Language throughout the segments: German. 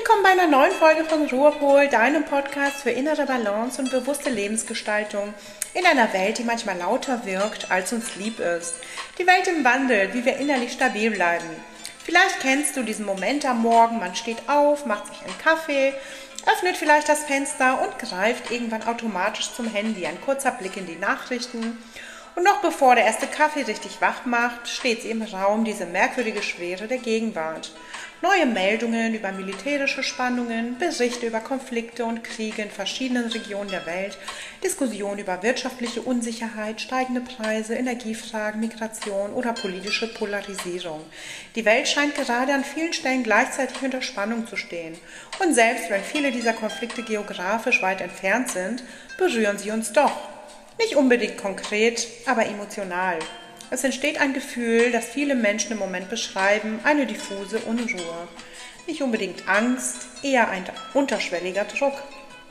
Willkommen bei einer neuen Folge von Ruhepol, deinem Podcast für innere Balance und bewusste Lebensgestaltung in einer Welt, die manchmal lauter wirkt, als uns lieb ist. Die Welt im Wandel, wie wir innerlich stabil bleiben. Vielleicht kennst du diesen Moment am Morgen, man steht auf, macht sich einen Kaffee, öffnet vielleicht das Fenster und greift irgendwann automatisch zum Handy. Ein kurzer Blick in die Nachrichten. Und noch bevor der erste Kaffee richtig wach macht, steht sie im Raum, diese merkwürdige Schwere der Gegenwart. Neue Meldungen über militärische Spannungen, Berichte über Konflikte und Kriege in verschiedenen Regionen der Welt, Diskussionen über wirtschaftliche Unsicherheit, steigende Preise, Energiefragen, Migration oder politische Polarisierung. Die Welt scheint gerade an vielen Stellen gleichzeitig unter Spannung zu stehen. Und selbst wenn viele dieser Konflikte geografisch weit entfernt sind, berühren sie uns doch. Nicht unbedingt konkret, aber emotional. Es entsteht ein Gefühl, das viele Menschen im Moment beschreiben, eine diffuse Unruhe. Nicht unbedingt Angst, eher ein unterschwelliger Druck.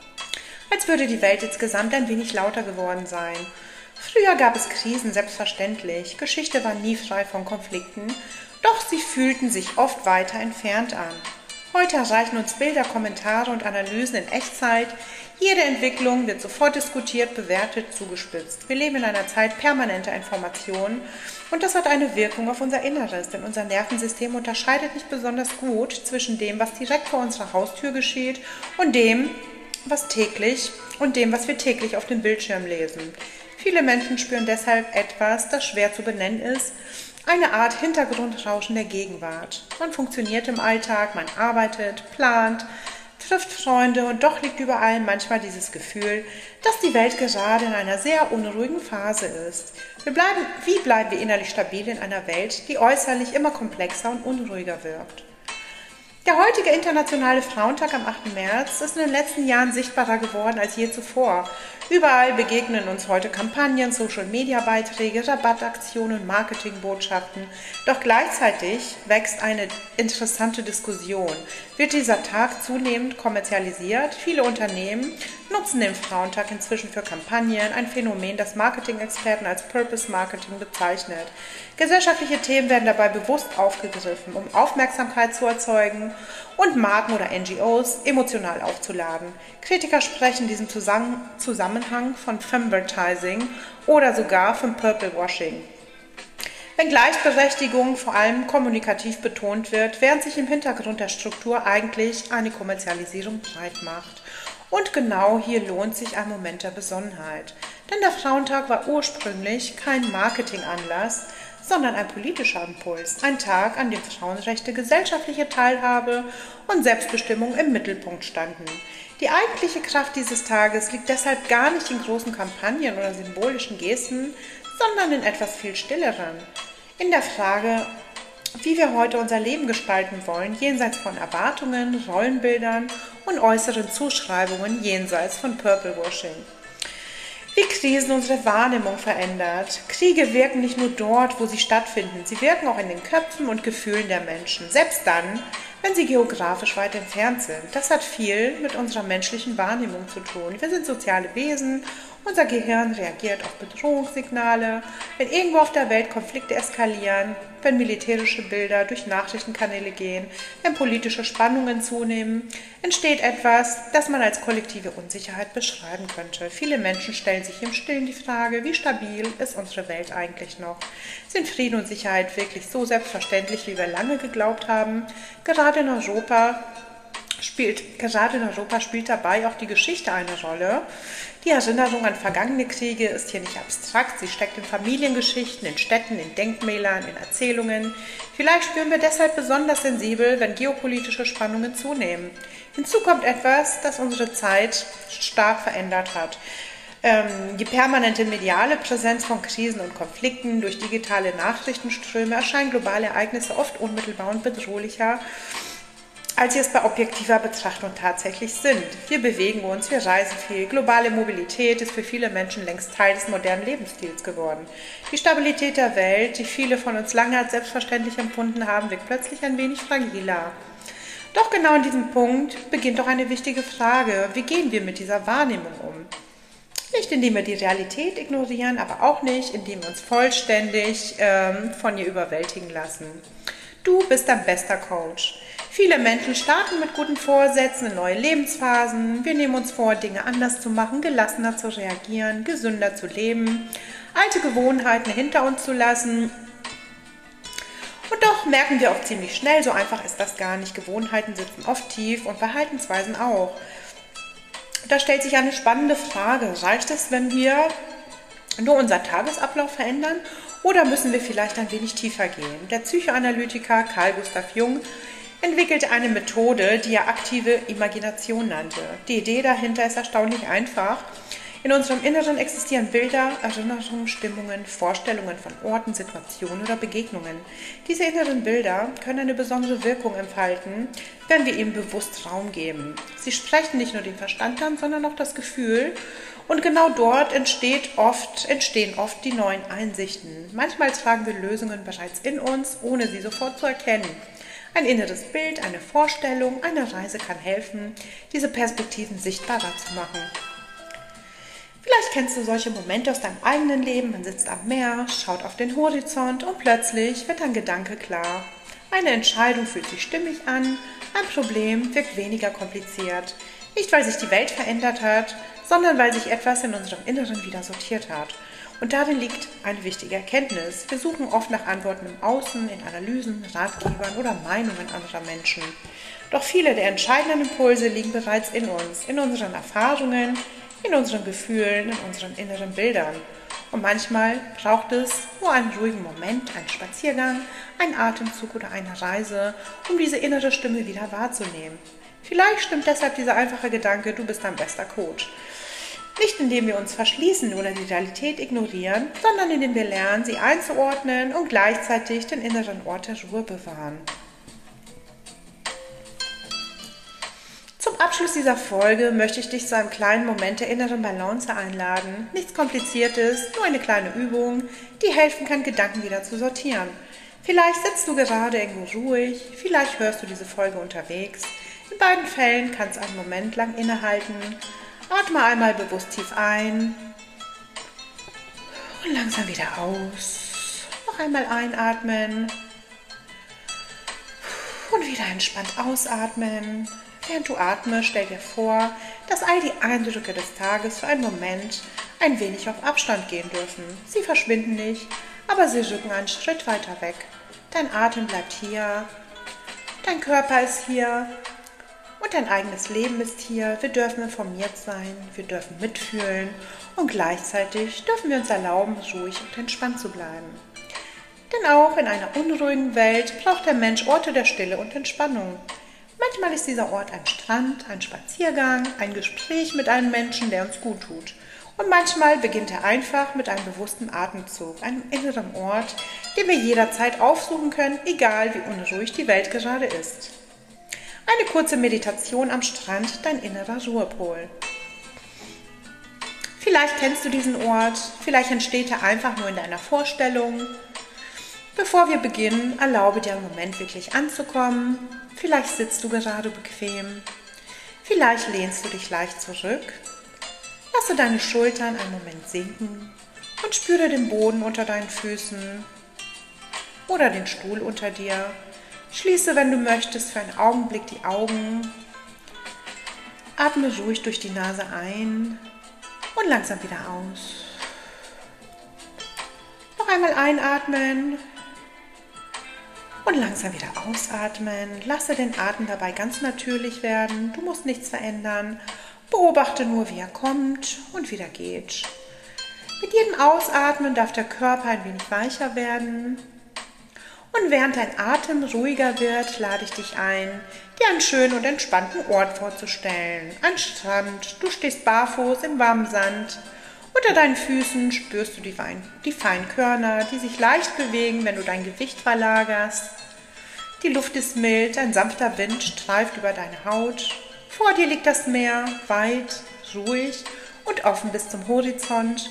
Als würde die Welt insgesamt ein wenig lauter geworden sein. Früher gab es Krisen, selbstverständlich. Geschichte war nie frei von Konflikten, doch sie fühlten sich oft weiter entfernt an. Heute erreichen uns Bilder, Kommentare und Analysen in Echtzeit. Jede Entwicklung wird sofort diskutiert, bewertet, zugespitzt. Wir leben in einer Zeit permanenter Informationen und das hat eine Wirkung auf unser Inneres, denn unser Nervensystem unterscheidet nicht besonders gut zwischen dem, was direkt vor unserer Haustür geschieht und dem, was wir täglich auf dem Bildschirm lesen. Viele Menschen spüren deshalb etwas, das schwer zu benennen ist, eine Art Hintergrundrauschen der Gegenwart. Man funktioniert im Alltag, man arbeitet, plant, trifft Freunde und doch liegt überall manchmal dieses Gefühl, dass die Welt gerade in einer sehr unruhigen Phase ist. Wie bleiben wir innerlich stabil in einer Welt, die äußerlich immer komplexer und unruhiger wirkt? Der heutige Internationale Frauentag am 8. März ist in den letzten Jahren sichtbarer geworden als je zuvor. Überall begegnen uns heute Kampagnen, Social-Media-Beiträge, Rabattaktionen, Marketingbotschaften. Doch gleichzeitig wächst eine interessante Diskussion. Wird dieser Tag zunehmend kommerzialisiert? Viele Unternehmen nutzen den Frauentag inzwischen für Kampagnen, ein Phänomen, das Marketing-Experten als Purpose Marketing bezeichnet. Gesellschaftliche Themen werden dabei bewusst aufgegriffen, um Aufmerksamkeit zu erzeugen und Marken oder NGOs emotional aufzuladen. Kritiker sprechen in diesem Zusammenhang von Femvertising oder sogar von Purple Washing. Wenn Gleichberechtigung vor allem kommunikativ betont wird, während sich im Hintergrund der Struktur eigentlich eine Kommerzialisierung breit macht. Und genau hier lohnt sich ein Moment der Besonnenheit. Denn der Frauentag war ursprünglich kein Marketinganlass, sondern ein politischer Impuls. Ein Tag, an dem Frauenrechte, gesellschaftliche Teilhabe und Selbstbestimmung im Mittelpunkt standen. Die eigentliche Kraft dieses Tages liegt deshalb gar nicht in großen Kampagnen oder symbolischen Gesten, sondern in etwas viel Stilleren. In der Frage, wie wir heute unser Leben gestalten wollen, jenseits von Erwartungen, Rollenbildern und äußeren Zuschreibungen, jenseits von Purple Washing. Wie Krisen unsere Wahrnehmung verändert. Kriege wirken nicht nur dort, wo sie stattfinden, sie wirken auch in den Köpfen und Gefühlen der Menschen, selbst dann, wenn sie geografisch weit entfernt sind. Das hat viel mit unserer menschlichen Wahrnehmung zu tun. Wir sind soziale Wesen, unser Gehirn reagiert auf Bedrohungssignale, wenn irgendwo auf der Welt Konflikte eskalieren, wenn militärische Bilder durch Nachrichtenkanäle gehen, wenn politische Spannungen zunehmen, entsteht etwas, das man als kollektive Unsicherheit beschreiben könnte. Viele Menschen stellen sich im Stillen die Frage, wie stabil ist unsere Welt eigentlich noch? Sind Frieden und Sicherheit wirklich so selbstverständlich, wie wir lange geglaubt haben? Gerade in Europa spielt dabei auch die Geschichte eine Rolle. Die Erinnerung an vergangene Kriege ist hier nicht abstrakt, sie steckt in Familiengeschichten, in Städten, in Denkmälern, in Erzählungen. Vielleicht spüren wir deshalb besonders sensibel, wenn geopolitische Spannungen zunehmen. Hinzu kommt etwas, das unsere Zeit stark verändert hat. Die permanente mediale Präsenz von Krisen und Konflikten durch digitale Nachrichtenströme erscheinen globale Ereignisse oft unmittelbar und bedrohlicher, als sie es bei objektiver Betrachtung tatsächlich sind. Wir bewegen uns, wir reisen viel. Globale Mobilität ist für viele Menschen längst Teil des modernen Lebensstils geworden. Die Stabilität der Welt, die viele von uns lange als selbstverständlich empfunden haben, wirkt plötzlich ein wenig fragiler. Doch genau in diesem Punkt beginnt auch eine wichtige Frage. Wie gehen wir mit dieser Wahrnehmung um? Nicht indem wir die Realität ignorieren, aber auch nicht, indem wir uns vollständig von ihr überwältigen lassen. Du bist dein bester Coach. Viele Menschen starten mit guten Vorsätzen in neue Lebensphasen. Wir nehmen uns vor, Dinge anders zu machen, gelassener zu reagieren, gesünder zu leben, alte Gewohnheiten hinter uns zu lassen. Und doch merken wir auch ziemlich schnell, so einfach ist das gar nicht. Gewohnheiten sitzen oft tief und Verhaltensweisen auch. Da stellt sich eine spannende Frage. Reicht es, wenn wir nur unser Tagesablauf verändern oder müssen wir vielleicht ein wenig tiefer gehen? Der Psychoanalytiker Carl Gustav Jung entwickelte eine Methode, die er aktive Imagination nannte. Die Idee dahinter ist erstaunlich einfach. In unserem Inneren existieren Bilder, Erinnerungen, Stimmungen, Vorstellungen von Orten, Situationen oder Begegnungen. Diese inneren Bilder können eine besondere Wirkung entfalten, wenn wir ihnen bewusst Raum geben. Sie sprechen nicht nur den Verstand an, sondern auch das Gefühl. Und genau dort entstehen oft die neuen Einsichten. Manchmal tragen wir Lösungen bereits in uns, ohne sie sofort zu erkennen. Ein inneres Bild, eine Vorstellung, eine Reise kann helfen, diese Perspektiven sichtbarer zu machen. Vielleicht kennst du solche Momente aus deinem eigenen Leben. Man sitzt am Meer, schaut auf den Horizont und plötzlich wird ein Gedanke klar. Eine Entscheidung fühlt sich stimmig an, ein Problem wirkt weniger kompliziert. Nicht, weil sich die Welt verändert hat, sondern weil sich etwas in unserem Inneren wieder sortiert hat. Und darin liegt eine wichtige Erkenntnis. Wir suchen oft nach Antworten im Außen, in Analysen, Ratgebern oder Meinungen anderer Menschen. Doch viele der entscheidenden Impulse liegen bereits in uns, in unseren Erfahrungen, in unseren Gefühlen, in unseren inneren Bildern. Und manchmal braucht es nur einen ruhigen Moment, einen Spaziergang, einen Atemzug oder eine Reise, um diese innere Stimme wieder wahrzunehmen. Vielleicht stimmt deshalb dieser einfache Gedanke, du bist dein bester Coach. Nicht indem wir uns verschließen oder die Realität ignorieren, sondern indem wir lernen, sie einzuordnen und gleichzeitig den inneren Ort der Ruhe bewahren. Zum Abschluss dieser Folge möchte ich dich zu einem kleinen Moment der inneren Balance einladen. Nichts Kompliziertes, nur eine kleine Übung, die helfen kann, Gedanken wieder zu sortieren. Vielleicht sitzt du gerade irgendwo ruhig, vielleicht hörst du diese Folge unterwegs. In beiden Fällen kannst du einen Moment lang innehalten. Atme einmal bewusst tief ein und langsam wieder aus. Noch einmal einatmen und wieder entspannt ausatmen. Während du atmest, stell dir vor, dass all die Eindrücke des Tages für einen Moment ein wenig auf Abstand gehen dürfen. Sie verschwinden nicht, aber sie rücken einen Schritt weiter weg. Dein Atem bleibt hier, dein Körper ist hier. Und dein eigenes Leben ist hier. Wir dürfen informiert sein, wir dürfen mitfühlen und gleichzeitig dürfen wir uns erlauben, ruhig und entspannt zu bleiben. Denn auch in einer unruhigen Welt braucht der Mensch Orte der Stille und Entspannung. Manchmal ist dieser Ort ein Strand, ein Spaziergang, ein Gespräch mit einem Menschen, der uns gut tut. Und manchmal beginnt er einfach mit einem bewussten Atemzug, einem inneren Ort, den wir jederzeit aufsuchen können, egal wie unruhig die Welt gerade ist. Eine kurze Meditation am Strand, dein innerer Ruhepol. Vielleicht kennst du diesen Ort, vielleicht entsteht er einfach nur in deiner Vorstellung. Bevor wir beginnen, erlaube dir einen Moment wirklich anzukommen. Vielleicht sitzt du gerade bequem, vielleicht lehnst du dich leicht zurück. Lasse deine Schultern einen Moment sinken und spüre den Boden unter deinen Füßen oder den Stuhl unter dir. Schließe, wenn du möchtest, für einen Augenblick die Augen. Atme ruhig durch die Nase ein und langsam wieder aus. Noch einmal einatmen und langsam wieder ausatmen. Lasse den Atem dabei ganz natürlich werden. Du musst nichts verändern. Beobachte nur, wie er kommt und wieder geht. Mit jedem Ausatmen darf der Körper ein wenig weicher werden. Und während dein Atem ruhiger wird, lade ich dich ein, dir einen schönen und entspannten Ort vorzustellen. Ein Strand, du stehst barfuß im warmen Sand. Unter deinen Füßen spürst du die feinen Körner, die sich leicht bewegen, wenn du dein Gewicht verlagerst. Die Luft ist mild, ein sanfter Wind streift über deine Haut. Vor dir liegt das Meer, weit, ruhig und offen bis zum Horizont.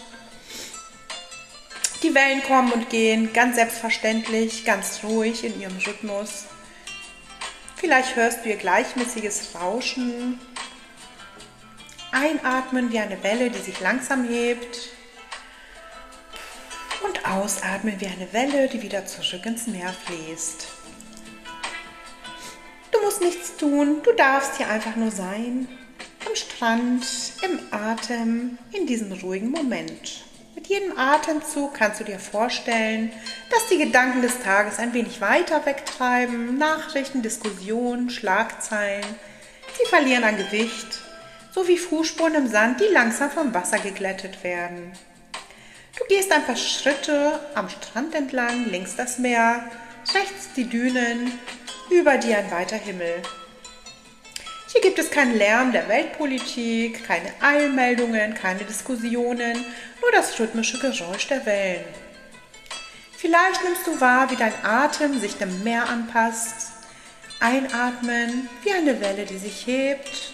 Die Wellen kommen und gehen, ganz selbstverständlich, ganz ruhig in ihrem Rhythmus. Vielleicht hörst du ihr gleichmäßiges Rauschen. Einatmen wie eine Welle, die sich langsam hebt. Und ausatmen wie eine Welle, die wieder zurück ins Meer fließt. Du musst nichts tun, du darfst hier einfach nur sein. Am Strand, im Atem, in diesem ruhigen Moment. Mit jedem Atemzug kannst du dir vorstellen, dass die Gedanken des Tages ein wenig weiter wegtreiben, Nachrichten, Diskussionen, Schlagzeilen. Sie verlieren an Gewicht, so wie Fußspuren im Sand, die langsam vom Wasser geglättet werden. Du gehst ein paar Schritte am Strand entlang, links das Meer, rechts die Dünen, über dir ein weiter Himmel. Hier gibt es keinen Lärm der Weltpolitik, keine Eilmeldungen, keine Diskussionen, nur das rhythmische Geräusch der Wellen. Vielleicht nimmst du wahr, wie dein Atem sich dem Meer anpasst. Einatmen wie eine Welle, die sich hebt.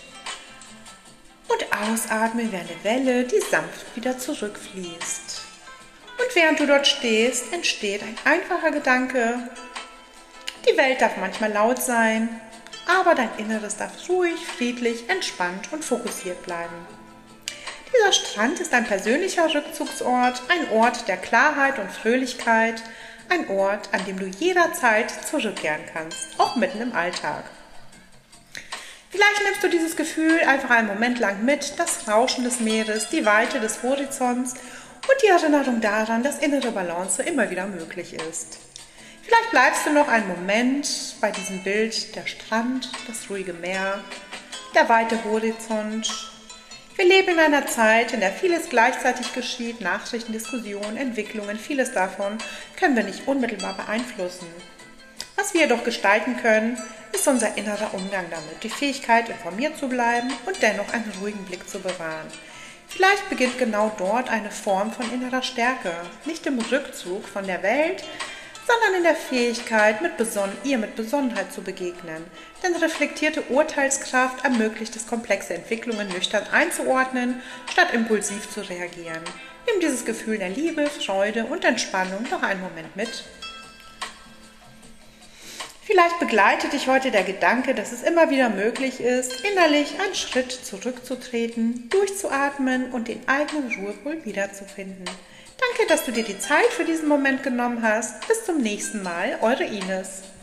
Und ausatmen wie eine Welle, die sanft wieder zurückfließt. Und während du dort stehst, entsteht ein einfacher Gedanke. Die Welt darf manchmal laut sein, aber dein Inneres darf ruhig, friedlich, entspannt und fokussiert bleiben. Dieser Strand ist ein persönlicher Rückzugsort, ein Ort der Klarheit und Fröhlichkeit, ein Ort, an dem du jederzeit zurückkehren kannst, auch mitten im Alltag. Vielleicht nimmst du dieses Gefühl einfach einen Moment lang mit, das Rauschen des Meeres, die Weite des Horizonts und die Erinnerung daran, dass innere Balance immer wieder möglich ist. Vielleicht bleibst du noch einen Moment bei diesem Bild, der Strand, das ruhige Meer, der weite Horizont. Wir leben in einer Zeit, in der vieles gleichzeitig geschieht, Nachrichten, Diskussionen, Entwicklungen, vieles davon können wir nicht unmittelbar beeinflussen. Was wir jedoch gestalten können, ist unser innerer Umgang damit, die Fähigkeit, informiert zu bleiben und dennoch einen ruhigen Blick zu bewahren. Vielleicht beginnt genau dort eine Form von innerer Stärke, nicht im Rückzug von der Welt, sondern in der Fähigkeit, ihr mit Besonnenheit zu begegnen. Denn reflektierte Urteilskraft ermöglicht es, komplexe Entwicklungen nüchtern einzuordnen, statt impulsiv zu reagieren. Nimm dieses Gefühl der Liebe, Freude und Entspannung noch einen Moment mit. Vielleicht begleitet dich heute der Gedanke, dass es immer wieder möglich ist, innerlich einen Schritt zurückzutreten, durchzuatmen und den eigenen Ruhepol wiederzufinden. Danke, dass du dir die Zeit für diesen Moment genommen hast. Bis zum nächsten Mal, eure Ines.